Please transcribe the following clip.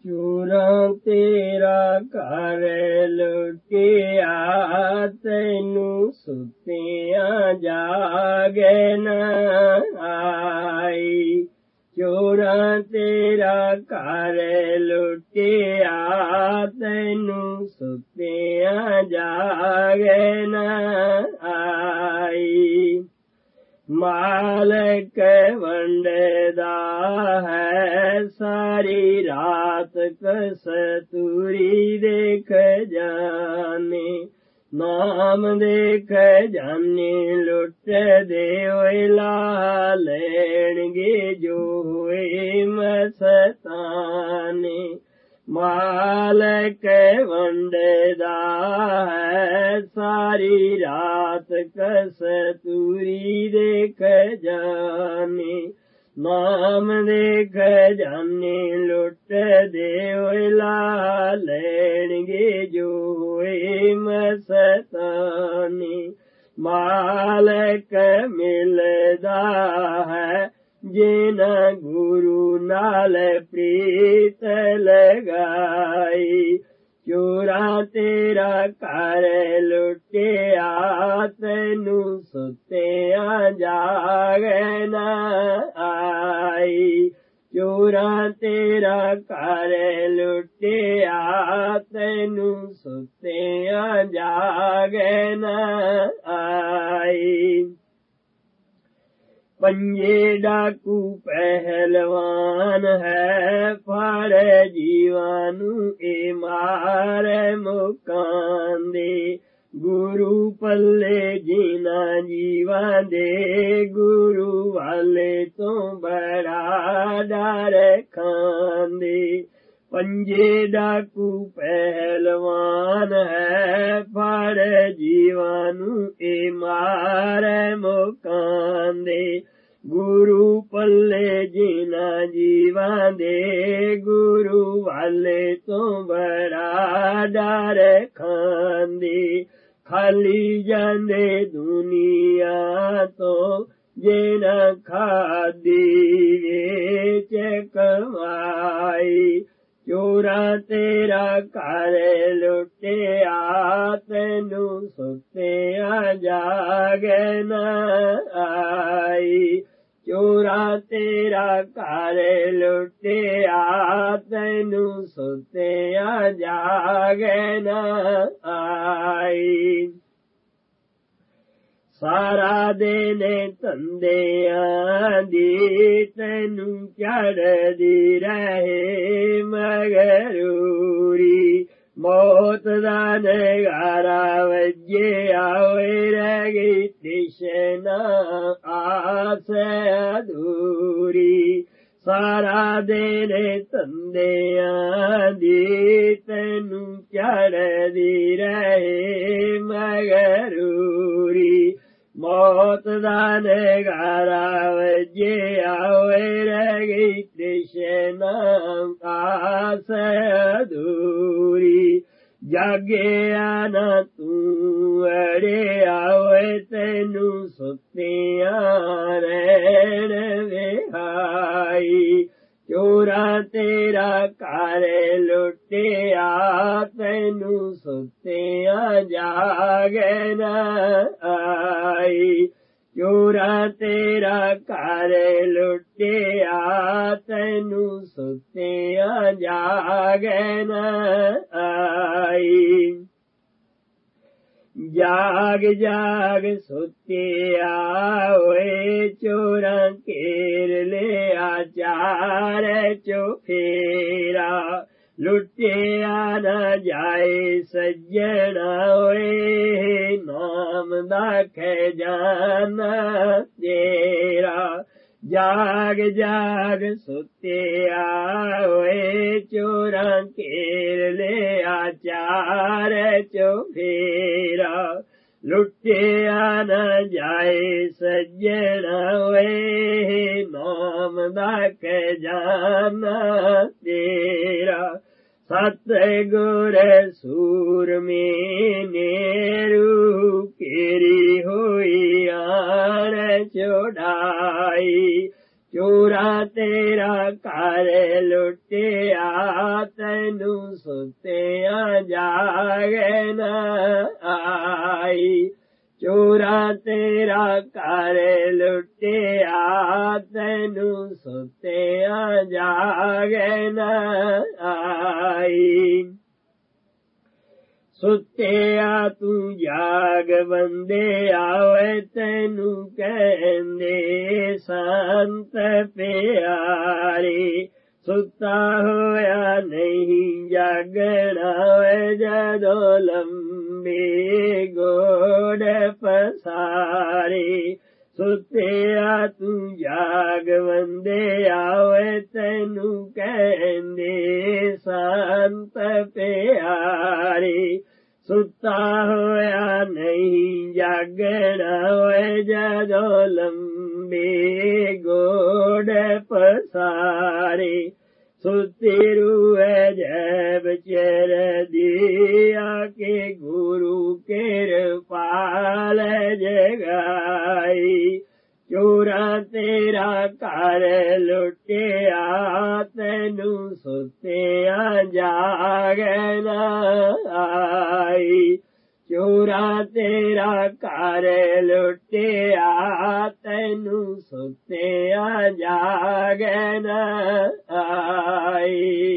ਚੋਰਾਂ ਤੇਰਾ ਘਰ ਲੁੱਟਿਆ, ਤੈਨੂੰ ਸੁੱਤਿਆਂ ਜਾਗੇ ਨਾ ਆਈ। ਚੋਰਾਂ ਤੇਰਾ ਘਰ ਲੁੱਟਿਆ, ਤੈਨੂੰ ਸੁੱਤਿਆਂ ਜਾਗੇ ਨਾ ਆਈ। ਮਾਲਕ ਵੰਡਦਾ ਹੈ ਸਾਰੀ ਰਾਤ, ਕਸਤੂਰੀ ਦੇ ਖਜ਼ਾਨੇ। ਨਾਮ ਦੇ ਖਜ਼ਾਨੇ ਲੁੱਟਦੇ ਹੋਏ ਲਾ ਲੈਣਗੇ ਜੋ ਹੋਏ ਮਸਤਾਨੇ। ਮਾਲਕ ਵੰਡਦਾ ਹੈ ਸਾਰੀ ਰਾਤ, ਕਸਤੂਰੀ ਦੇ ਖਜ਼ਾਨੇ। ਨਾਮ ਦੇ ਖਜ਼ਾਨੇ ਲੁੱਟਦੇ ਹੋਏ ਲਾ ਲੈਣਗੇ ਜੋ ਹੋਏ ਮਸਤਾਨੇ। ਮਾਲਕ ਮਿਲਦਾ ਹੈ ਜਿਨ੍ਹਾਂ ਗੁਰੂ ਨਾਲ ਪ੍ਰੀਤ ਲਗਾਈ। ਚੋਰਾਂ ਤੇਰਾ ਘਰ ਲੁੱਟਿਆ, ਤੈਨੂੰ ਸੁੱਤਿਆਂ ਜਾਗੇ ਨਾ ਆਈ। ਚੋਰਾਂ ਤੇਰਾ ਘਰ ਲੁੱਟਿਆ, ਤੈਨੂੰ ਸੁੱਤਿਆਂ ਜਾਗੇ ਨਾ ਆਈ। ਪੰਜੇ ਡਾਕੂ ਪਹਿਲਵਾਨ ਹੈ, ਫੜ ਜੀਵਾਂ ਨੂੰ ਇਹ ਮਾਰ ਮੁਕਾਂਦੇ। ਗੁਰੂ ਪੱਲੇ ਜਿਨ੍ਹਾਂ ਜੀਵਾਂ ਦੇ, ਗੁਰੂ ਵਾਲੇ ਤੋਂ ਬੜਾ ਡਰ ਖਾਂਦੇ। ਪੰਜੇ ਡਾਕੂ ਪਹਿਲਵਾਨ ਹੈ, ਫੜ ਜੀਵਾਂ ਨੂੰ ਇਹ ਮਾਰ ਮੁਕਾਂਦੇ। ਗੁਰੂ ਪੱਲੇ ਜਿਨ੍ਹਾਂ ਜੀਵਾਂ ਦੇ, ਗੁਰੂ ਵਾਲੇ ਤੋਂ ਬੜਾ ਡਰ ਖਾਂਦੇ। ਖਾਲੀ ਜਾਂਦੇ ਦੁਨੀਆ ਤੋਂ ਜਿਨ੍ਹਾਂ ਖਾਦੀ ਵਿੱਚ ਕਮਾਈ। ਚੋਰਾਂ ਤੇਰਾ ਘਰ ਲੁੱਟਿਆ, ਤੈਨੂੰ ਸੁੱਤਿਆਂ ਜਾਗੇ ਨਾ ਆਈ। ਚੋਰਾਂ ਤੇਰਾ ਘਰ ਲੁੱਟਿਆ, ਤੈਨੂੰ ਸੁੱਤਿਆਂ ਜਾਗੇ ਨਾ ਆਈ। ਸਾਰਾ ਦਿਨ ਧੰਦਿਆਂ ਦੀ ਤੈਨੂੰ ਚੜ੍ਹਦੀ ਰਹੇ ਮਗਰੂਰੀ। ਮੌਤ ਦਾ ਨਗਾਰਾ ਵੱਜਿਆ ਹੋਏ ਰਹਿ ਗਈ ਤ੍ਰਿਸ਼ਨਾ ਆਸ ਅਧੂਰੀ। ਸਾਰਾ ਦਿਨ ਧੰਦਿਆਂ ਦੀ ਤੈਨੂੰ ਚੜ੍ਹਦੀ ਰਹੇ ਮਗਰੂਰੀ। ਮੌਤ ਦਾ ਨਗਾਰਾ ਵੱਜਿਆ ਹੋਏ ਰਹਿ ਗਈ ਤ੍ਰਿਸ਼ਨਾ ਆਸ ਅਧੂਰੀ। ਜਾਗਿਆ ਨਾ ਤੂੰ ਅੜਿਆ ਹੋਏ, ਤੈਨੂੰ ਸੁੱਤਿਆਂ ਰਹਿਣ ਵਿਹਾਈ। ਚੋਰਾਂ ਤੇਰਾ ਘਰ ਲੁੱਟਿਆ, ਤੈਨੂੰ ਸੁੱਤਿਆਂ ਜਾਗੇ ਨਾ ਆਈ। ਚੋਰਾਂ ਤੇਰਾ ਘਰ ਲੁੱਟਿਆ, ਤੈਨੂੰ ਸੁੱਤਿਆਂ ਜਾਗੇ ਨਾ ਆਈ। ਜਾਗ ਜਾਗ ਸੁੱਤਿਆ ਹੋਏ, ਚੋਰਾਂ ਘੇਰ ਲਿਆ ਚਾਰ ਚੁਫੇਰਾ। ਲੁੱਟਿਆ ਨਾ ਜਾਏ ਸੱਜਣਾ ਹੋਏ, ਨਾਮ ਦਾ ਖਜ਼ਾਨਾ ਤੇਰਾ। ਜਾਗ ਜਾਗ ਸੁੱਤਿਆ ਹੋਏ, ਚੋਰਾਂ ਘੇਰ ਲਿਆ ਚਾਰ ਚੁਫੇਰਾ। ਲੁੱਟਿਆ ਨਾ ਜਾਏ ਸੱਜਣਾ ਹੋਏ, ਨਾਮ ਦਾ ਖਜ਼ਾਨਾ ਤੇਰਾ। ਸਤਿਗੁਰ ਸੂਰਮੇ ਨੇ ਰੂਹ ਘੇਰੀ ਹੋਈ ਆਣ ਚੜਾਈ। ਚੋਰਾ ਤੇਰਾ ਘਰ ਲੁੱਟਿਆ ਤੈਨੂੰ ਸੁੱਤਿਆਂ ਜਾਗੇ ਨਾ ਆਈ ਚੋਰਾ ਤੇਰਾ ਘਰ ਲੁੱਟਿਆ ਤੈਨੂੰ ਸੁੱਤਿਆਂ ਜਾਗੇ ਨਾ ਆਈ ਸੁੱਤਿਆ ਤੂੰ ਜਾਗ ਬੰਦਿਆ ਓਏ ਤੈਨੂੰ ਕਹਿੰਦੇ ਸੰਤ ਪਿਆਰੇ ਸੁੱਤਾ ਹੋਇਆ ਨਹੀਂ ਜਾਗਣਾ ਓਏ ਜਦੋਂ ਲੰਬੇ ਗੋਡ ਪਸਾਰੇ ਸੁੱਤਿਆ ਤੂੰ ਜਾਗ ਬੰਦਿਆ ਓਏ ਤੈਨੂੰ ਕਹਿੰਦੇ ਸੰਤ ਪਿਆਰੇ ਸੁੱਤਾ ਹੋਇਆ ਨਹੀਂ ਜਾਗਣਾ ਓਏ ਜਦੋਂ ਲੰਬੇ ਗੋਡ ਪਸਾਰੇ ਸੁੱਤੀ ਰੂਹੇ ਜੈਬ ਚਰਦੀ ਆਕੇ ਗੁਰੂ ਕਿਰਪਾਲ ਜਗਾਈ ਚੋਰਾ ਤੇਰਾ ਘਰ ਲੁੱਟਿਆ ਤੈਨੂੰ ਸੁੱਤਿਆਂ ਜਾਗੇ ਨਾ ਆਈ ਚੋਰਾ ਤੇਰਾ ਘਰ ਲੁੱਟਿਆ ਤੈਨੂੰ ਸੁੱਤਿਆਂ ਜਾਗੇ ਨਾ ਆਈ